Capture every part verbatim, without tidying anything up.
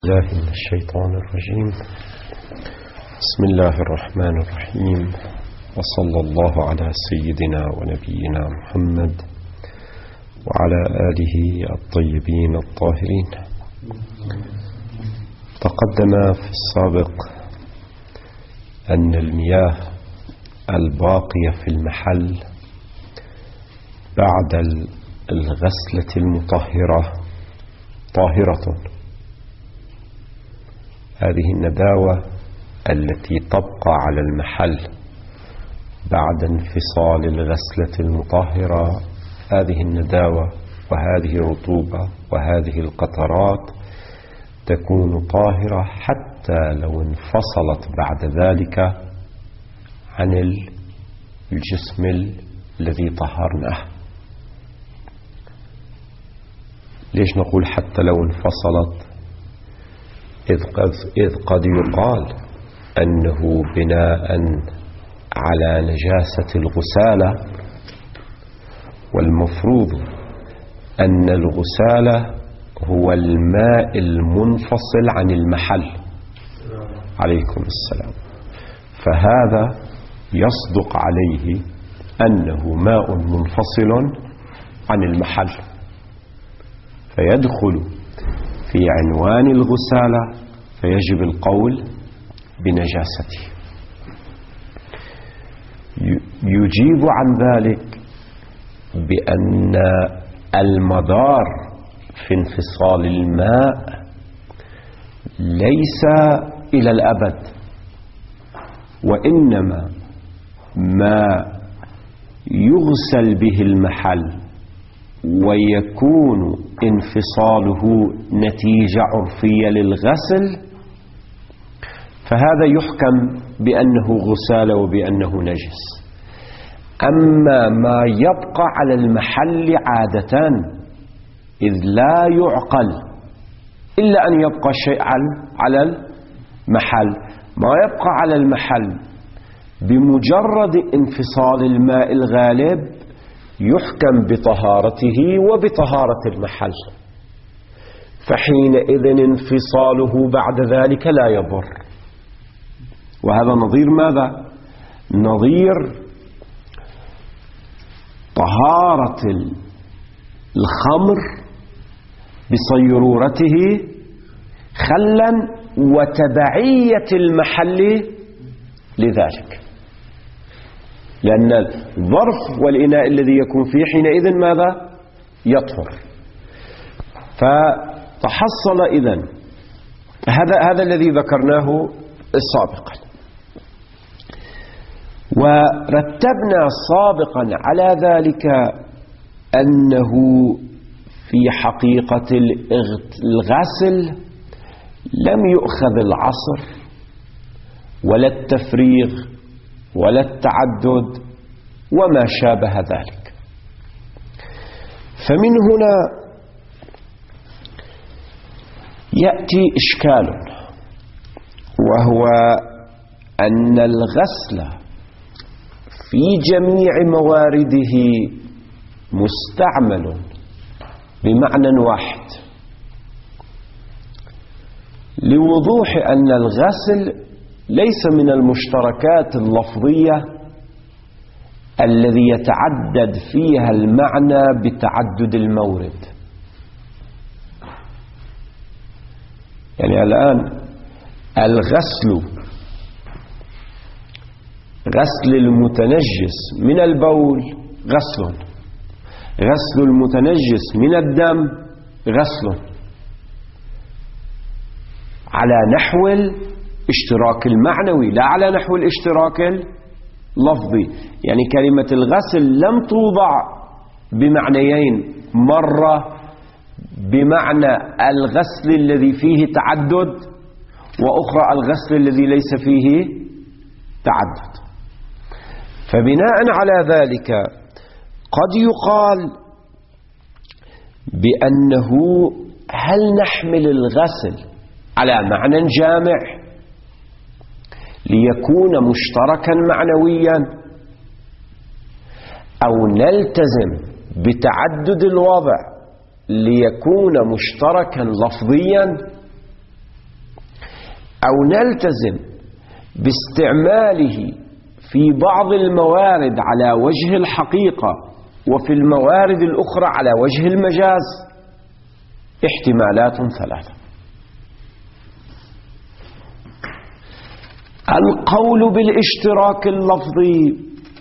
الله من الشيطان الرجيم. بسم الله الرحمن الرحيم، وصلى الله على سيدنا ونبينا محمد وعلى آله الطيبين الطاهرين. تقدم في السابق أن المياه الباقية في المحل بعد الغسلة المطهرة طاهرة. هذه النداوة التي تبقى على المحل بعد انفصال الغسلة المطهرة، هذه النداوة وهذه الرطوبة وهذه القطرات تكون طاهرة حتى لو انفصلت بعد ذلك عن الجسم الذي طهرناه. ليش نقول حتى لو انفصلت؟ إذ قد يقال أنه بناء على نجاسة الغسالة، والمفروض أن الغسالة هو الماء المنفصل عن المحل. عليكم السلام. فهذا يصدق عليه أنه ماء منفصل عن المحل، فيدخل في عنوان الغسالة، فيجب القول بنجاسته. يجيب عن ذلك بأن المدار في انفصال الماء ليس إلى الأبد، وإنما ما يغسل به المحل ويكون انفصاله نتيجة عرفية للغسل، فهذا يحكم بأنه غسالة وبأنه نجس. أما ما يبقى على المحل عادة، إذ لا يعقل إلا أن يبقى شيء على المحل، ما يبقى على المحل بمجرد انفصال الماء الغالب يحكم بطهارته وبطهارة المحل، فحينئذ انفصاله بعد ذلك لا يضر. وهذا نظير ماذا؟ نظير طهارة الخمر بصيرورته خلا وتبعية المحل لذلك، لأن الظرف والإناء الذي يكون فيه حينئذ ماذا؟ يطهر. فتحصل إذن هذا هذا الذي ذكرناه سابقا. ورتبنا سابقا على ذلك أنه في حقيقة الغسل لم يؤخذ العصر ولا التفريغ ولا التعدد وما شابه ذلك. فمن هنا يأتي إشكال، وهو أن الغسل في جميع موارده مستعمل بمعنى واحد، لوضوح أن الغسل ليس من المشتركات اللفظية الذي يتعدد فيها المعنى بتعدد المورد. يعني الآن الغسل غسل المتنجس من البول غسل، غسل المتنجس من الدم غسل، على نحو الاشتراك المعنوي لا على نحو الاشتراك اللفظي. يعني كلمة الغسل لم توضع بمعنيين، مرة بمعنى الغسل الذي فيه تعدد، وأخرى الغسل الذي ليس فيه تعدد. فبناء على ذلك قد يقال بأنه هل نحمل الغسل على معنى جامع ليكون مشتركا معنويا، أو نلتزم بتعدد الوضع ليكون مشتركا لفظيا؟ أو نلتزم باستعماله في بعض الموارد على وجه الحقيقة وفي الموارد الأخرى على وجه المجاز؟ احتمالات ثلاثة. القول بالاشتراك اللفظي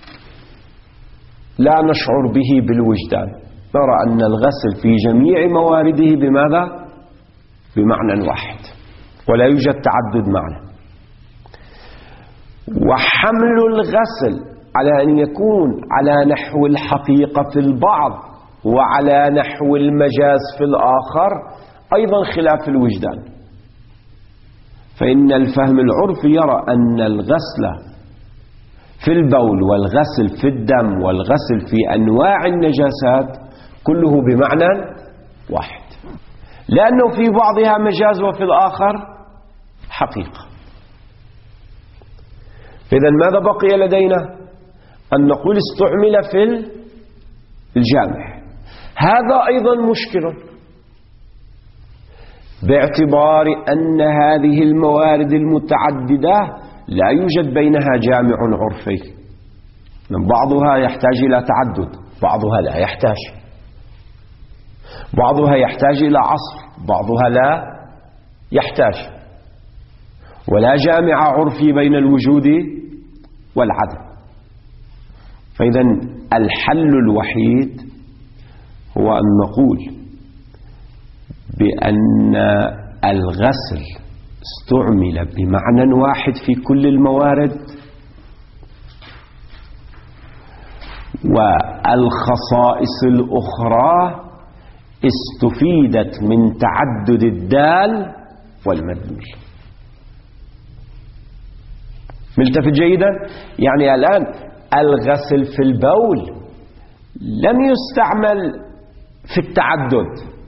لا نشعر به بالوجدان، نرى أن الغسل في جميع موارده بماذا؟ بمعنى واحد، ولا يوجد تعدد معنى. وحمل الغسل على أن يكون على نحو الحقيقة في البعض وعلى نحو المجاز في الآخر أيضا خلاف الوجدان، فإن الفهم العرفي يرى أن الغسل في البول والغسل في الدم والغسل في أنواع النجاسات كله بمعنى واحد، لأنه في بعضها مجاز وفي الآخر حقيقة. إذن ماذا بقي لدينا؟ أن نقول استعمل في الجامع. هذا أيضا مشكل، باعتبار أن هذه الموارد المتعددة لا يوجد بينها جامع عرفي، بعضها يحتاج إلى تعدد، بعضها لا يحتاج، بعضها يحتاج إلى عصر، بعضها لا يحتاج، ولا جامع عرفي بين الوجود والعدم. فإذا الحل الوحيد هو أن نقول بأن الغسل استعمل بمعنى واحد في كل الموارد، والخصائص الأخرى استفيدت من تعدد الدال والمدلول. ملتفت جيدا؟ يعني الآن الغسل في البول لم يستعمل في التعدد،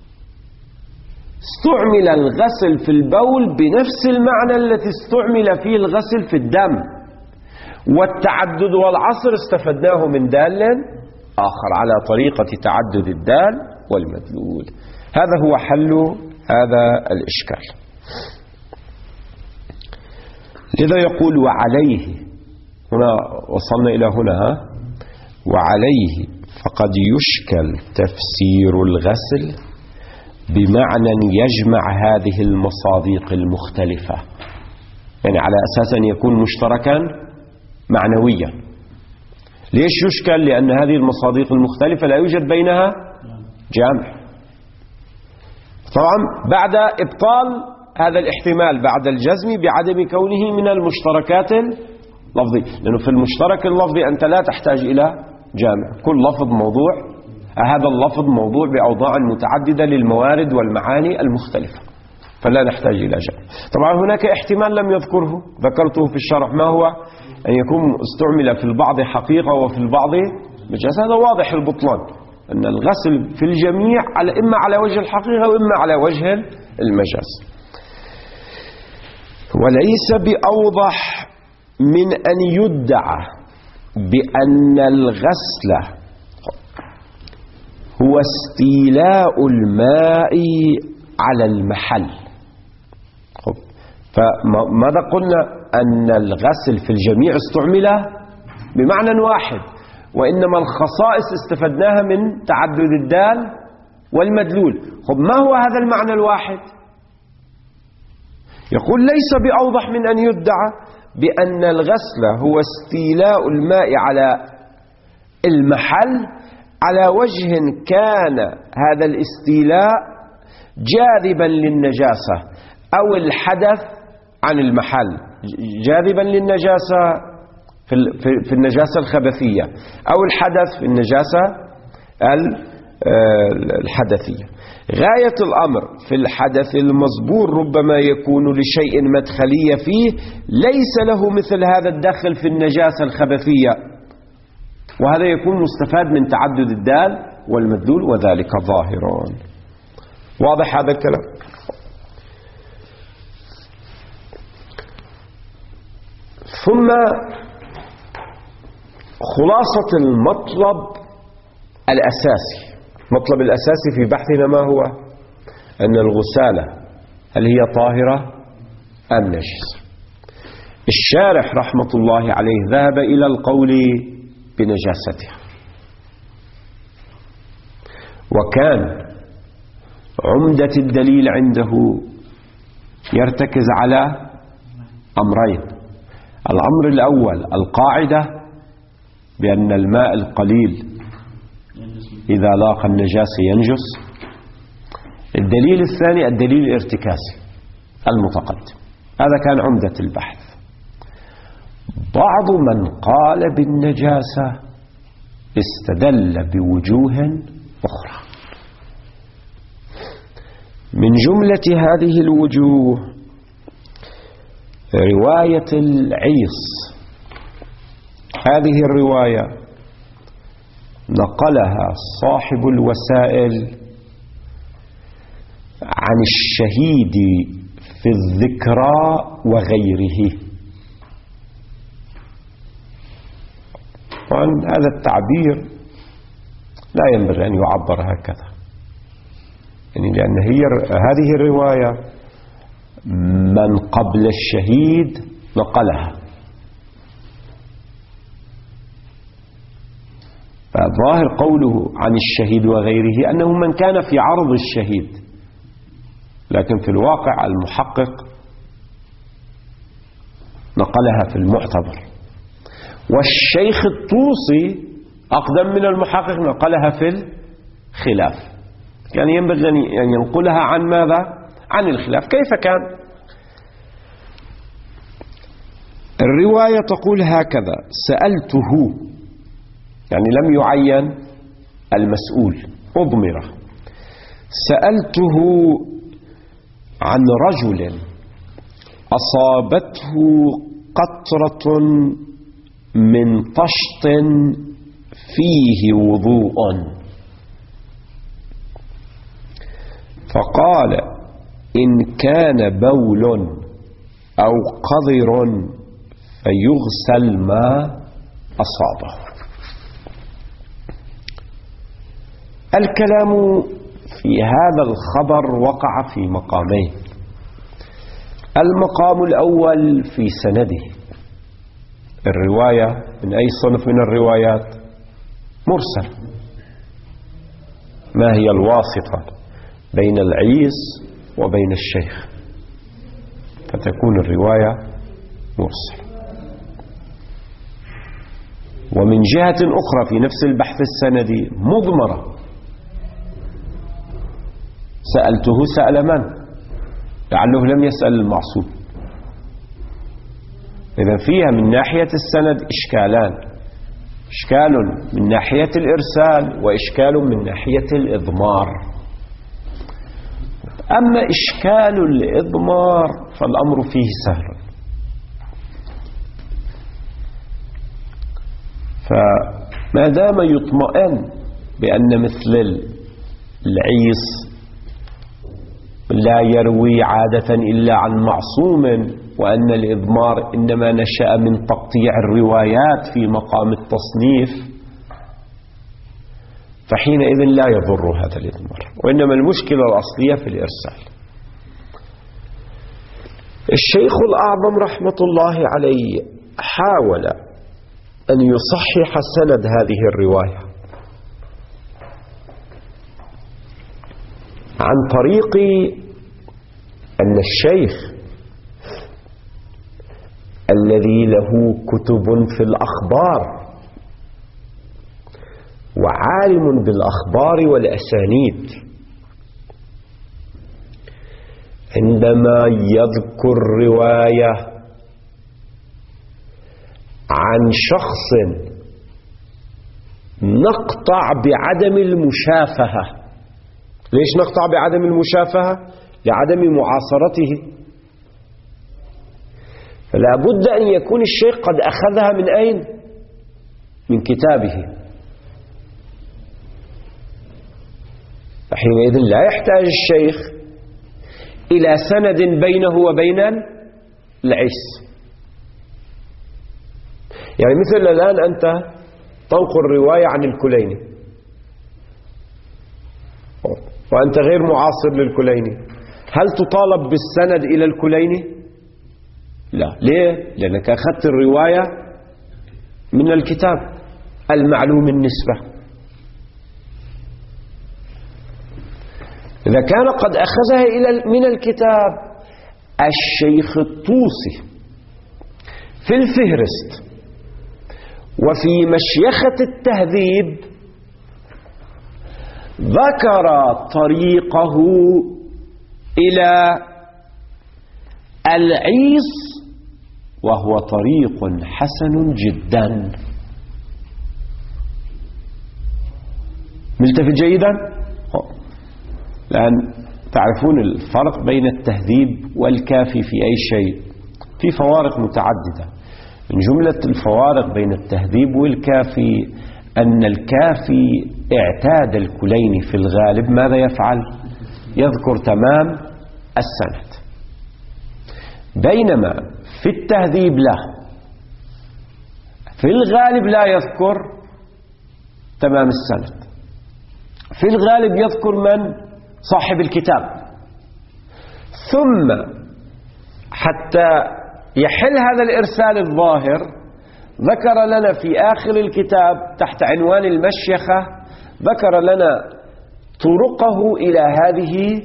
استعمل الغسل في البول بنفس المعنى التي استعمل فيه الغسل في الدم، والتعدد والعصر استفدناه من دال آخر على طريقة تعدد الدال والمدلول. هذا هو حل هذا الإشكال. لذا يقول وعليه، هنا وصلنا إلى هنا، ها؟ وعليه فقد يشكل تفسير الغسل بمعنى يجمع هذه المصادق المختلفة، يعني على أساس أن يكون مشتركا معنويا. ليش يشكل؟ لأن هذه المصادق المختلفة لا يوجد بينها جامع. طبعا بعد إبطال هذا الاحتمال بعد الجزم بعدم كونه من المشتركات اللفظية، لأنه في المشترك اللفظي أنت لا تحتاج إلى جامع، كل لفظ موضوع، هذا اللفظ موضوع بأوضاع متعددة للموارد والمعاني المختلفة، فلا نحتاج إلى جامع. طبعا هناك احتمال لم يذكره، ذكرته في الشرح، ما هو؟ أن يكون استعمل في البعض حقيقة وفي البعض مجاز. هذا واضح البطلان، أن الغسل في الجميع على إما على وجه الحقيقة وإما على وجه المجاز. وليس بأوضح من أن يدعى بأن الغسل هو استيلاء الماء على المحل. فماذا قلنا؟ أن الغسل في الجميع استعمل بمعنى واحد، وإنما الخصائص استفدناها من تعدد الدال والمدلول. خب ما هو هذا المعنى الواحد؟ يقول ليس بأوضح من أن يدعى بأن الغسل هو استيلاء الماء على المحل على وجه كان هذا الاستيلاء جاذبا للنجاسة أو الحدث عن المحل، جاذبا للنجاسة في النجاسة الخبثية أو الحدث في النجاسة الحدثية. غاية الأمر في الحدث المصبور ربما يكون لشيء مدخلية فيه ليس له مثل هذا الدخل في النجاسة الخبثية، وهذا يكون مستفاد من تعدد الدال والمدلول، وذلك ظاهر. واضح هذا الكلام؟ ثم خلاصة المطلب الأساسي، المطلب الأساسي في بحثنا ما هو؟ أن الغسالة هل هي طاهرة النجس. الشارح رحمة الله عليه ذهب إلى القول بنجاستها، وكان عمدة الدليل عنده يرتكز على أمرين. الأمر الأول القاعدة بأن الماء القليل إذا لاقى النجاسة ينجس. الدليل الثاني الدليل الارتكاسي المتقدم، هذا كان عمدة البحث. بعض من قال بالنجاسة استدل بوجوه أخرى، من جملة هذه الوجوه رواية العيص. هذه الرواية نقلها صاحب الوسائل عن الشهيد في الذكرى وغيره. وعن هذا التعبير لا ينبغي أن يعبر هكذا، يعني لأن هي هذه الرواية من قبل الشهيد نقلها، فظاهر قوله عن الشهيد وغيره أنه من كان في عرض الشهيد، لكن في الواقع المحقق نقلها في المعتبر، والشيخ الطوسي أقدم من المحقق نقلها في الخلاف. كان يعني ينبغي أن ينقلها عن ماذا؟ عن الخلاف. كيف كان؟ الرواية تقول هكذا: سألته، يعني لم يعين المسؤول، أضمره. سألته عن رجل أصابته قطرة من طشط فيه وضوء، فقال إن كان بول أو قذر فيغسل ما أصابه. الكلام في هذا الخبر وقع في مقامين. المقام الأول في سنده، الرواية من أي صنف من الروايات؟ مرسل. ما هي الواسطة بين العيس وبين الشيخ؟ فتكون الرواية مرسل. ومن جهة أخرى في نفس البحث السندي مضمرة. سألته سأل من؟ لعله لم يسأل المعصوم. إذا فيها من ناحية السند إشكالان: إشكال من ناحية الإرسال، وإشكال من ناحية الإضمار. أما إشكال الإضمار فالأمر فيه سهل. فما دام يطمئن بأن مثل العيس لا يروي عادة إلا عن معصوم، وأن الإضمار إنما نشأ من تقطيع الروايات في مقام التصنيف، فحينئذ لا يضر هذا الإضمار، وإنما المشكلة الأصلية في الإرسال. الشيخ الأعظم رحمة الله عليه حاول أن يصحح سند هذه الرواية عن طريق أن الشيخ الذي له كتب في الأخبار وعالم بالأخبار والأسانيد، عندما يذكر رواية عن شخص نقطع بعدم المشافهة. ليش نقطع بعدم المشافهة؟ لعدم معاصرته. فلا بد أن يكون الشيخ قد أخذها من أين؟ من كتابه. فحينئذ لا يحتاج الشيخ إلى سند بينه وبين العيس. يعني مثل الآن أنت تنقل رواية عن الكليني وأنت غير معاصر للكليني، هل تطالب بالسند إلى الكليني؟ لا. ليه؟ لأنك أخذت الرواية من الكتاب المعلوم النسبة. إذا كان قد أخذها إلى من الكتاب، الشيخ الطوسي في الفهرست وفي مشيخة التهذيب ذكر طريقه إلى العيص، وهو طريق حسن جدا. ملتفت جيدا؟ لأن تعرفون الفرق بين التهذيب والكافي في أي شيء، في فوارق متعددة. من جملة الفوارق بين التهذيب والكافي أن الكافي اعتاد الكليني في الغالب ماذا يفعل؟ يذكر تمام السند، بينما في التهذيب لا، في الغالب لا يذكر تمام السند، في الغالب يذكر من؟ صاحب الكتاب. ثم حتى يحل هذا الإرسال الظاهر ذكر لنا في آخر الكتاب تحت عنوان المشيخة، ذكر لنا طرقه إلى هذه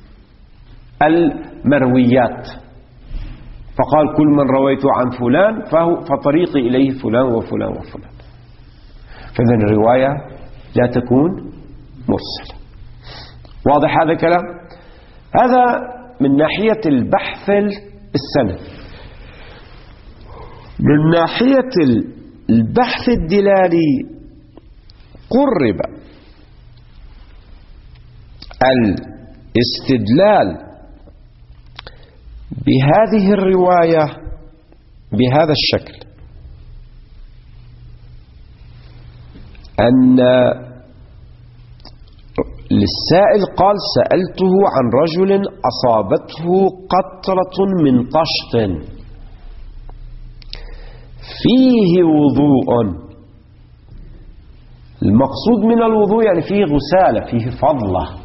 المرويات، فقال كل من رويت عن فلان فهو فطريقي إليه فلان وفلان وفلان. فإذن الرواية لا تكون مرسلة. واضح هذا الكلام؟ هذا من ناحية البحث السند. من ناحية البحث الدلالي قرب الاستدلال بهذه الرواية بهذا الشكل، أن للسائل قال سألته عن رجل أصابته قطرة من طشت فيه وضوء. المقصود من الوضوء يعني فيه غسالة، فيه فضلة.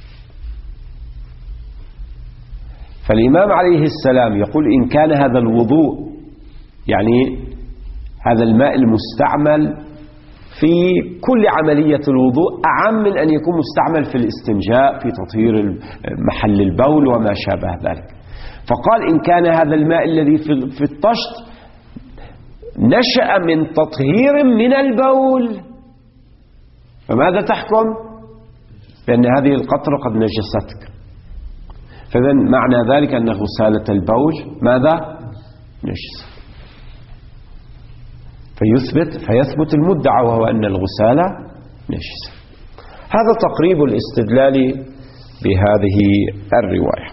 فالإمام عليه السلام يقول إن كان هذا الوضوء يعني هذا الماء المستعمل في كل عملية الوضوء أعم من أن يكون مستعمل في الاستنجاء، في تطهير محل البول وما شابه ذلك. فقال إن كان هذا الماء الذي في الطشت نشأ من تطهير من البول، فماذا تحكم؟ لأن هذه القطرة قد نجستك. فإذن معنى ذلك أن غسالة البول ماذا؟ نجس. فيثبت فيثبت المدعى وهو أن الغسالة نجس. هذا تقريب الاستدلال بهذه الرواية.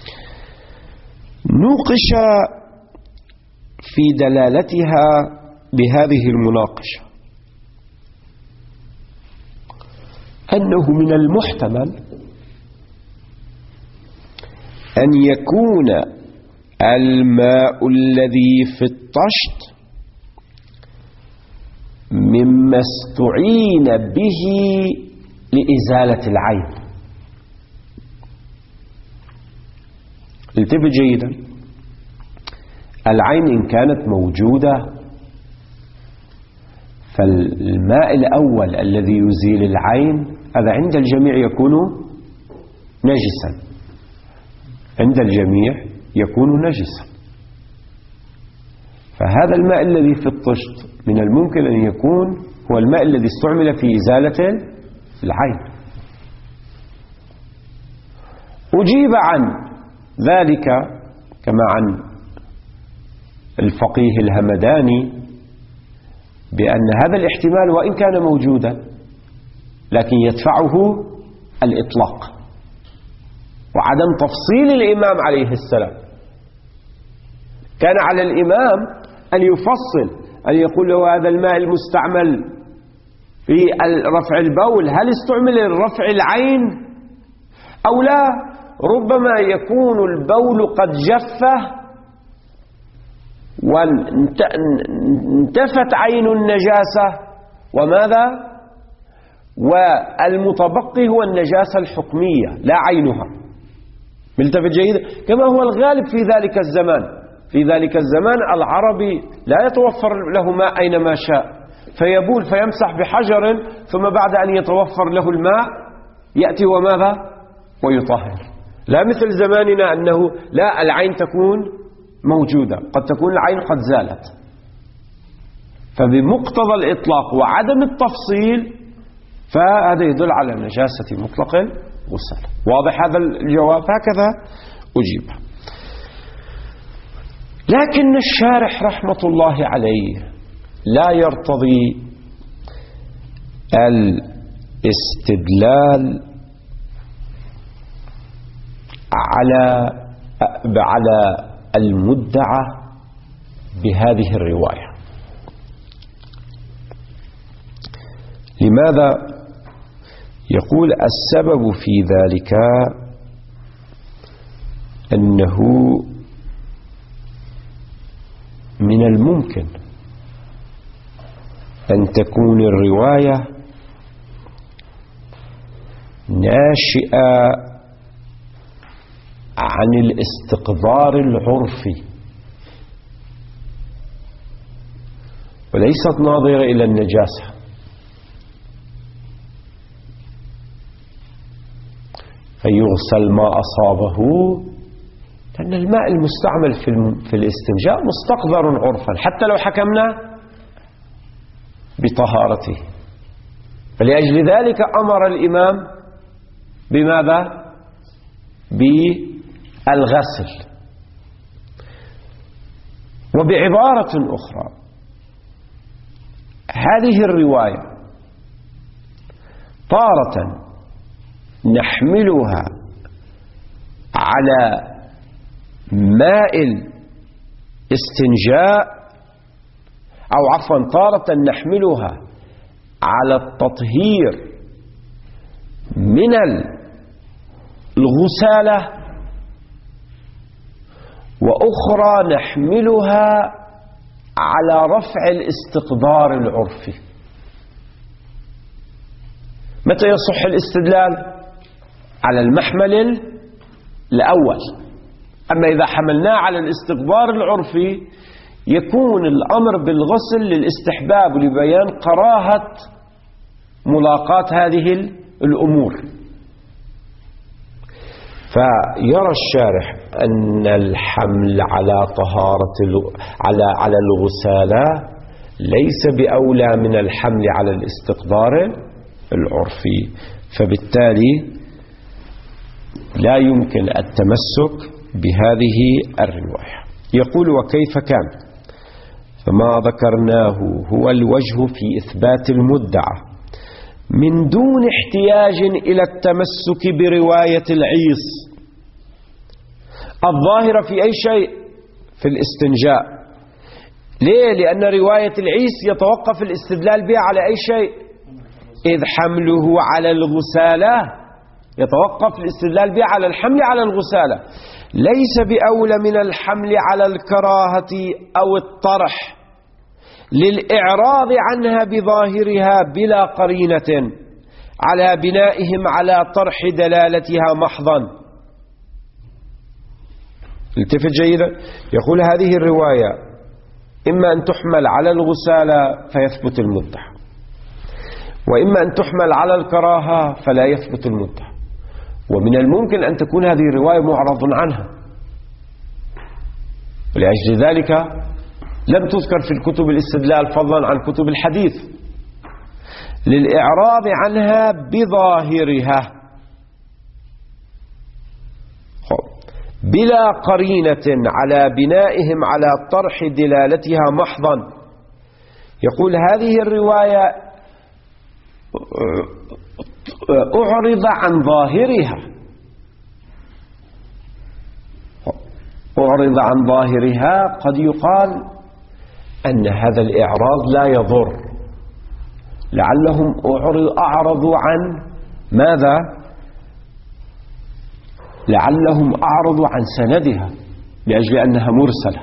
نوقش في دلالتها بهذه المناقشة أنه من المحتمل أن يكون الماء الذي في الطشت مما استعين به لإزالة العين. التفت جيدا، العين إن كانت موجودة فالماء الأول الذي يزيل العين هذا عند الجميع يكون نجسا، عند الجميع يكون نجسا. فهذا الماء الذي في الطشت من الممكن أن يكون هو الماء الذي استعمل في إزالة العين. أجيب عن ذلك كما عن الفقيه الهمداني بأن هذا الاحتمال وإن كان موجودا لكن يدفعه الإطلاق وعدم تفصيل الإمام عليه السلام. كان على الإمام أن يفصل، أن يقول له هذا الماء المستعمل في رفع البول هل استعمل لرفع العين أو لا؟ ربما يكون البول قد جفه وانتفت عين النجاسة وماذا؟ والمتبقي هو النجاسة الحكمية لا عينها. ملتفت جيدا؟ كما هو الغالب في ذلك الزمان في ذلك الزمان العربي لا يتوفر له ماء أينما شاء، فيبول فيمسح بحجر، ثم بعد أن يتوفر له الماء يأتي وماذا؟ ويطهر. لا مثل زماننا أنه لا، العين تكون موجودة، قد تكون العين قد زالت. فبمقتضى الإطلاق وعدم التفصيل فهذا يدل على نجاسة مطلق الغسل. واضح هذا الجواب؟ هكذا أجيب. لكن الشارح رحمة الله عليه لا يرتضي الاستدلال على على المدعى بهذه الرواية. لماذا؟ يقول السبب في ذلك أنه من الممكن أن تكون الرواية ناشئة عن الاستقذار العرفي وليست ناظرة إلى النجاسة. فيغسل ما أصابه، لأن الماء المستعمل في الاستنجاء مستقذر عرفا حتى لو حكمنا بطهارته. فلأجل ذلك أمر الإمام بماذا؟ بالغسل. وبعبارة أخرى، هذه الرواية تارة نحملها على ماء الاستنجاء، أو عفوا تارة نحملها على التطهير من الغسالة، وأخرى نحملها على رفع الاستقذار العرفي. متى يصح الاستدلال؟ على المحمل الأول. أما إذا حملناه على الاستقذار العرفي يكون الأمر بالغسل للاستحباب لبيان كراهة ملاقاة هذه الأمور. فيرى الشارح أن الحمل على طهارة على على الغسالة ليس بأولى من الحمل على الاستقذار العرفي، فبالتالي لا يمكن التمسك بهذه الرواية. يقول: وكيف كان؟ فما ذكرناه هو الوجه في إثبات المدعى من دون احتياج إلى التمسك برواية العيس الظاهرة في أي شيء في الاستنجاء. ليه؟ لأن رواية العيس يتوقف الاستدلال بها على أي شيء؟ إذ حمله على الغسالة يتوقف الاستدلال بها على الحمل على الغسالة، ليس بأولى من الحمل على الكراهة أو الطرح للإعراض عنها بظاهرها بلا قرينة على بنائهم على طرح دلالتها محضا. التفت جيدا، يقول هذه الرواية إما أن تحمل على الغسالة فيثبت المدعى، وإما أن تحمل على الكراهة فلا يثبت المدعى. ومن الممكن أن تكون هذه الرواية معرض عنها، ولأجل ذلك لم تذكر في الكتب الاستدلال فضلا عن كتب الحديث للإعراض عنها بظاهرها بلا قرينة على بنائهم على طرح دلالتها محضا. يقول هذه الرواية أعرض عن ظاهرها، أعرض عن ظاهرها قد يقال أن هذا الإعراض لا يضر، لعلهم أعرضوا عن ماذا؟ لعلهم أعرضوا عن سندها لأجل أنها مرسلة.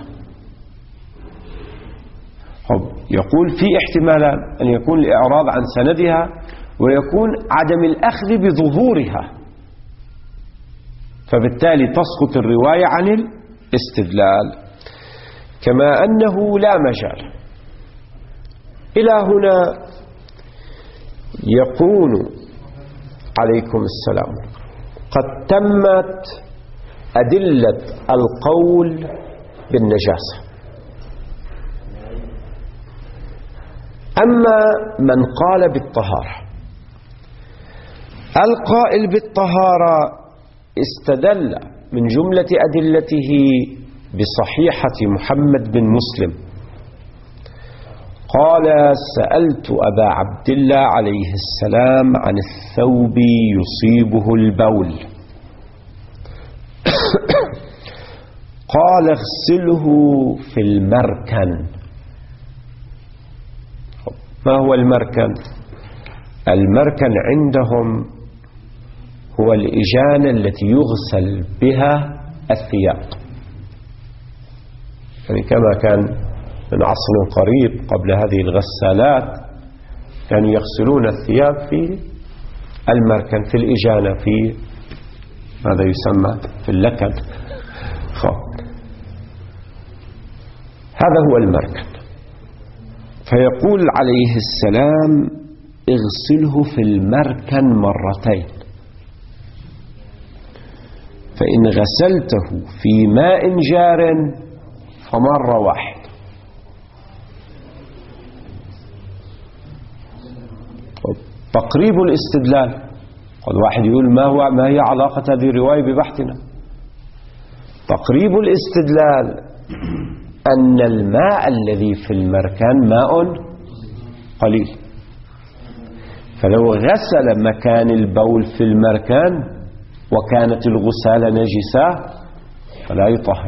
يقول في احتمال أن يكون الإعراض عن سندها ويكون عدم الأخذ بظهورها، فبالتالي تسقط الرواية عن الاستدلال. كما أنه لا مجال. إلى هنا يكون عليكم السلام قد تمت أدلة القول بالنجاسة. أما من قال بالطهارة، القائل بالطهارة استدل من جملة أدلته بصحيحة محمد بن مسلم، قال: سألت أبا عبد الله عليه السلام عن الثوب يصيبه البول، قال: اغسله في المركن. ما هو المركن؟ المركن عندهم هو الإجانة التي يغسل بها الثياب، يعني كما كان من عصر قريب قبل هذه الغسالات كانوا يغسلون الثياب في المركن، في الإجانة، في ماذا يسمى في اللكن. هذا هو المركن. فيقول عليه السلام: اغسله في المركن مرتين، فإن غسلته في ماء جار فمرة واحدة. تقريب الاستدلال. قد واحد يقول: ما هو ما هي علاقة هذه الرواية ببحثنا؟ تقريب الاستدلال أن الماء الذي في المركان ماء قليل، فلو غسل مكان البول في المركان وكانت الغسالة نجسة فلا يطهر.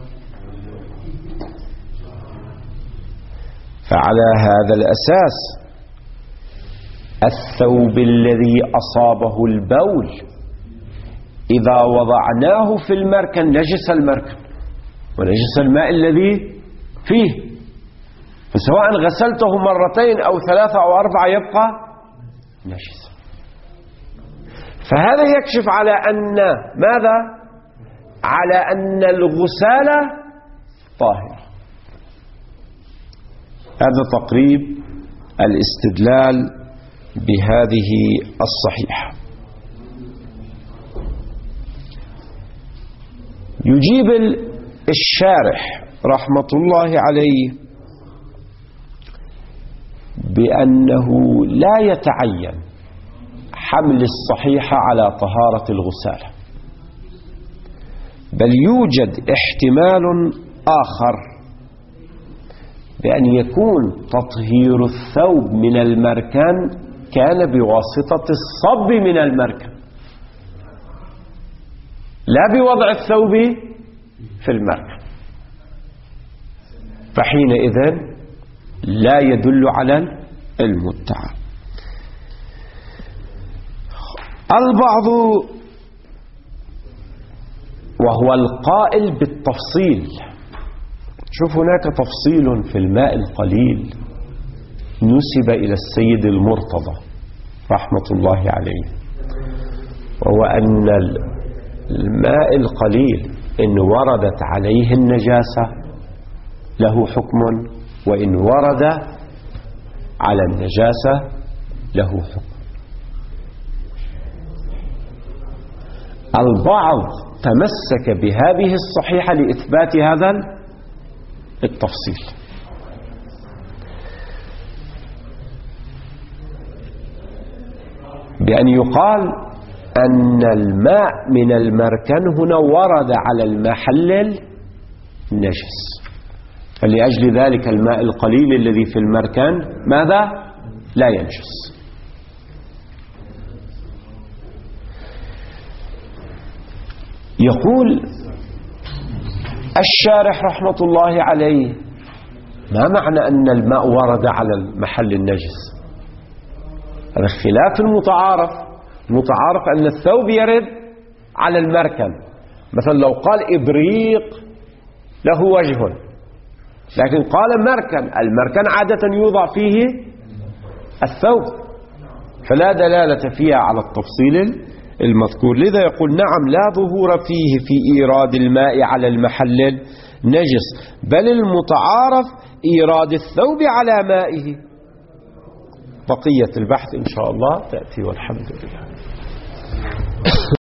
فعلى هذا الأساس الثوب الذي أصابه البول إذا وضعناه في المركن نجس المركن ونجس الماء الذي فيه، فسواء غسلته مرتين أو ثلاثة أو أربعة يبقى نجس. فهذا يكشف على أن ماذا؟ على أن الغسالة طاهرة. هذا تقريب الاستدلال بهذه الصحيحة. يجيب الشارح رحمة الله عليه بأنه لا يتعين حمل الصحيحة على طهارة الغسالة، بل يوجد احتمال آخر بأن يكون تطهير الثوب من المركان كان بواسطة الصب من المركن لا بوضع الثوب في المركن، فحينئذ لا يدل على المدعى. البعض وهو القائل بالتفصيل، شوف هناك تفصيل في الماء القليل نسب إلى السيد المرتضى رحمة الله عليه، وهو أن الماء القليل إن وردت عليه النجاسة له حكم، وإن ورد على النجاسة له حكم. البعض تمسك بهذه الصحيحة لإثبات هذا التفصيل، بأن يقال أن الماء من المركن هنا ورد على المحل النجس، فلأجل ذلك الماء القليل الذي في المركن ماذا؟ لا ينجس. يقول الشارح رحمة الله عليه: ما معنى أن الماء ورد على المحل النجس؟ هذا خلاف المتعارف. المتعارف أن الثوب يرد على المركن، مثلا لو قال إبريق له وجه، لكن قال مركن، المركن عادة يوضع فيه الثوب، فلا دلالة فيها على التفصيل المذكور. لذا يقول: نعم، لا ظهور فيه في إيراد الماء على المحل نجس، بل المتعارف إيراد الثوب على مائه. بقية البحث إن شاء الله تأتي، والحمد لله.